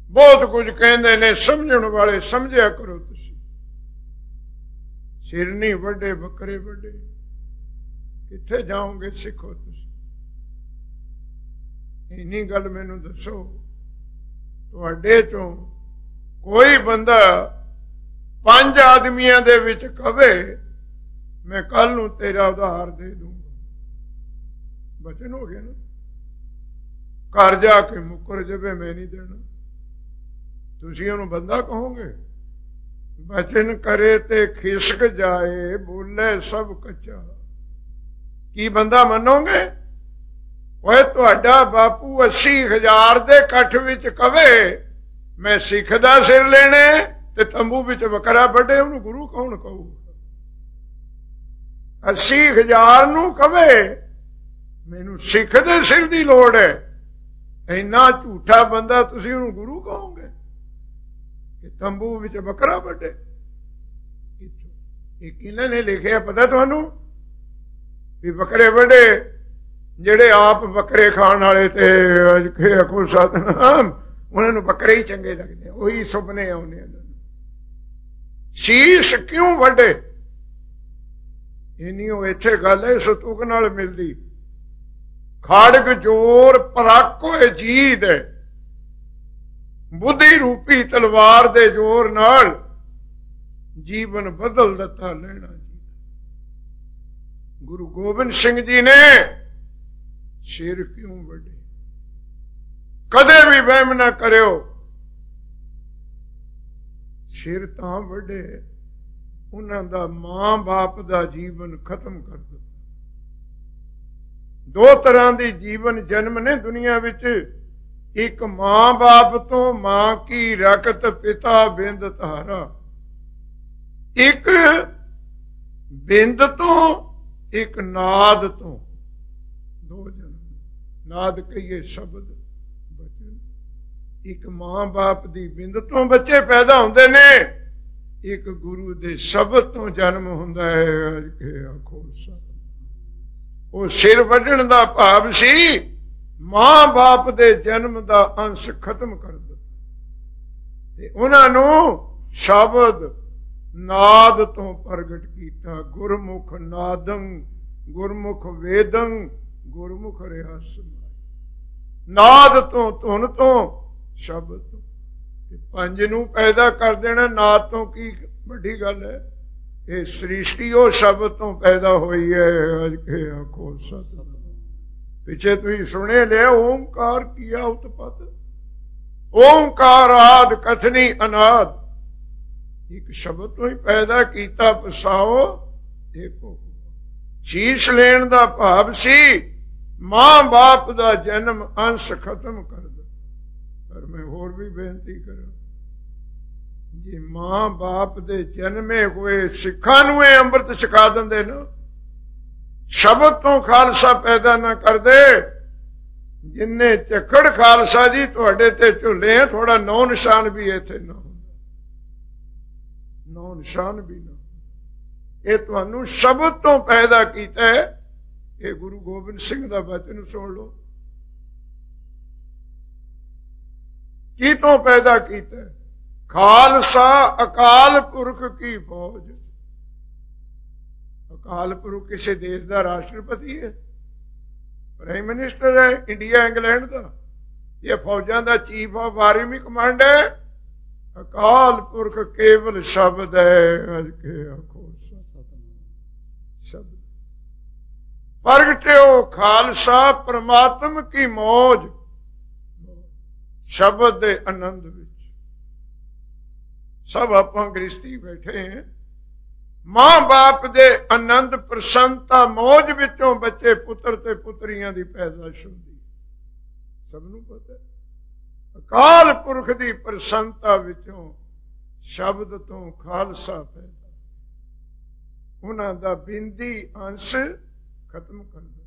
बहुत कुछ कहते ने, समझण वाले समझिया करो। तुसी सिर नहीं वड्डे बकरे वड्डे, किथे जाओगे? सिखो तुसी। इन्नी गल मैनू दसो, तुहाडे चों कोई बंदा 5 आदमियां दे विच कहे मैं कल नूं तेरा उधार दे दूंगा, वचन हो गया ना। घर जाके मुकर जावे मैं नहीं देना, तुसीं उहनूं बंदा कहोगे? वचन करे ते खिसक जाए, बोले सब कच्चा, की बंदा मनोगे? ओए तुहाडा बापू 80,000 दे कठ विच कवे मैं सिख दा सिर लेने ते तंबू विच बकरा बड्डे, उहनूं गुरु कौन कहूगा? 80,000 नूं कवे मैनू सिख दे सिर दी लोड़ है, इन्ना झूठा बंदा तुसीं उहनूं गुरु कहोगे कि तंबू विच बकरा बड्डे? किन्हां ने लिखिया पता तुहानूं भी बकरे बड्डे? ਜਿਹੜੇ आप बकरे खाण वाले ते आखो सतनाम, उन्हां नूं बकरे ही चंगे लगदे, ਉਹੀ सुपने आउंदे उन्हां नूं। शीश क्यों वड्डे? इन्नी ਉਹ ਇੱਥੇ ਗੱਲ है सतुक नाल मिलदी। खाड़क जोर पराक होए जीद है, बुद्धि रूपी तलवार दे जोर नाल जीवन बदल ਦਿੱਤਾ ਲੈਣਾ जी। गुरु गोबिंद सिंह जी ने सिर क्यों वड्डे? कदे भी वहम ना करियो, सिर तां वड्डे उन्हां दा मां बाप दा जीवन खत्म कर दिता। 2 तरह दी जीवन जन्म ने दुनिया विच, एक मां बाप तो मां की रकत पिता बिंद धारा, एक बिंद तो एक नाद तो, 2 जन्म। नाद कहिए शब्द बचन, एक मां बाप दी बिंद तो बच्चे पैदा होंदे ने, एक गुरु दे शब्द तो जन्म हुंदा है। अज के आखो वो सिर वड्ढण दा भाव सी, मां बाप दे जन्म दा अंश खत्म कर दिता ते उन्हां नूं शब्द नाद तो प्रगट कीता। गुरमुख नादं गुरमुख वेदं गुरमुख रिहासम। नाद तो धुन तो शब्द तो, 5 नूं पैदा कर देना। नाद तो की बड़ी गल है, ये सृष्टि वो शब्द तो पैदा हुई है। अज के आखो सतनाम। पिछे तुसीं सुने ले ओंकार किया उत्पत, ओंकार आद कथनी अनाद, एक शब्द तो ही पैदा कीता पसाओ देखो। शीश लेण दा भाव सी, मां बाप दा जन्म अंश खत्म कर दो। पर मैं होर भी बेनती करा, जे मां बाप दे जन्मे हुए सिखां नूं अंमृत छका दिंदे न, शब्द तो खालसा पैदा ना कर दे। जिन्ने झक्कड़ खालसा जी तुहाडे ते झुले, थोड़ा नौ निशान भी इत्थे ना हुंदा, नौ निशान भी ना। ये तुहानूं शब्द तो पैदा कीता है। ये गुरु गोबिंद सिंह दा वचन सुन लो, की तो पैदा कीता? खालसा अकाल पुरख की फौज। अकाल पुरख किसी देश का राष्ट्रपति है, प्राइम मिनिस्टर है इंडिया इंग्लैंड का, यह फौजां का चीफ ऑफ आर्मी कमांड है। अकाल पुरख केवल शब्द है। अज के आखो शब्द प्रगट्यो खालसा परमात्म की मौज, शब्द दे आनंद विच। सब आपां गृहस्थी बैठे हैं, मां बाप दे आनंद प्रसन्नता मौज विचों बच्चे पुत्र ते पुत्रियां दी पैदाइश होंदी। सबनूं पता है अकाल पुरख दी प्रसन्नता विचों शब्द तो खालसा पैदा, उन्हां दा बिंदी अंश खत्म कर